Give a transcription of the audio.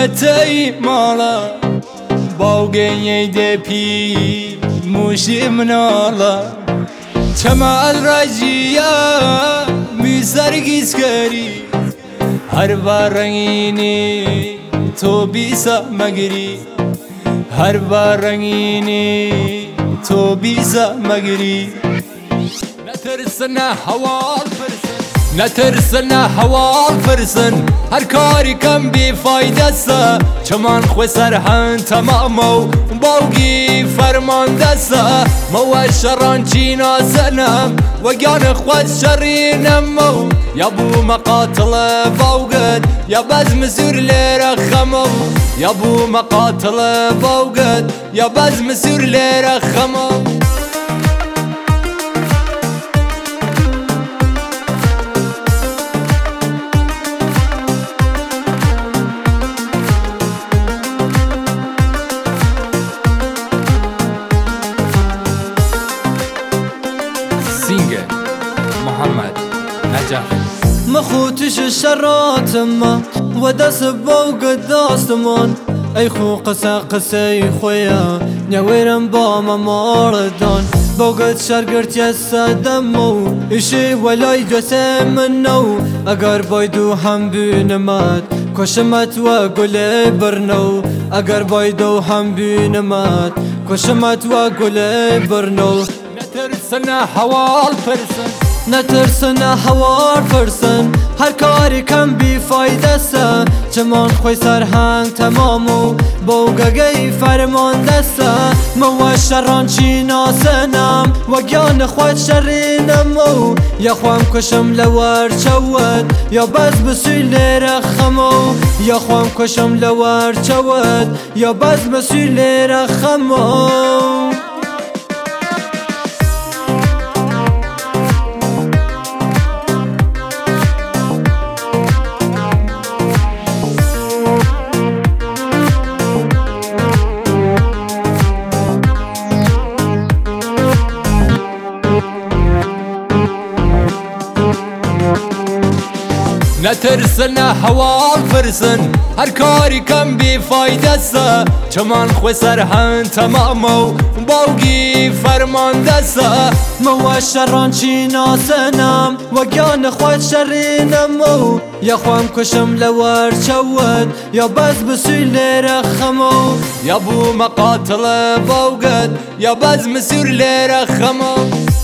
دەتەی ماڵە باوگەیەی دەپی موشی مناڵە چەمەل ڕاجیە می سەرگیزکەری هەر بە ڕەنگینی تۆ بیسە مەگری هەر بە ڕەنگینی تۆ بیسە مەگری نەترسنە هەواڵ فرسن نەترسنە هەواڵ فرسن هەر کاری کەم بیفایدەسە چەمان خوێ سەرهەن تەمامە و باوگی فەرماندەسە مەوە شەڕانچی نازەنم وەگیانە خوەت شەڕینەمە و یا بوومە قاتڵە باوگت یا بەزمە سوور لێرە خەمە و یا بوومە قاتڵە باوگت یا بەزمە سوور لێرە خەمە سینگە محەممەد نەجەف مەخوتش شەڕاتمە وە دەست باوگت داستمان ئەی خۆ قسەی خۆیە نەوێرم با مەماڵدان باوگت شەرگرتیە سەدەمە و ئیشی وەلای دوێسێ منە و ئەگەر باید و هەم بینمەت کۆشمەت وە گولێ برنە و ئەگەر باید و هەم بینمەت کۆشمەت وە گولێ برنە و نەترسنە هەواڵ فرسن نەترسنە هەوار فرسن هەر کاری کەم بیفایدەسە چەمان خۆی سەرهەنگ تەمام و باوگەگەی فەرماندەسە مەوە شەڕانچی ناسەنم وەگیانە خوەت شەڕینەمە و یاخوام کوشم لە وەرچەوت یا بەس بسووی لێرە خەمە و یاخوام کوشم لە وەرچەوت یا بەس بسووی لێرە خەمە نەترسنە هەواڵ فرسن هەر کاری کەم بیفایدەسە چەمان خوێ سەرهەن تەمامە و باوگی فەرماندەسە مەوە شەڕانچی ناسەنم وەگیانە خوەت شەڕینەمە و یاخوام کوشم لە وەرچەوت یا بەس بسووی لێرە خەمە و یا بوومە قاتڵە باوگت یا بەزمە سوور لێرە خەمە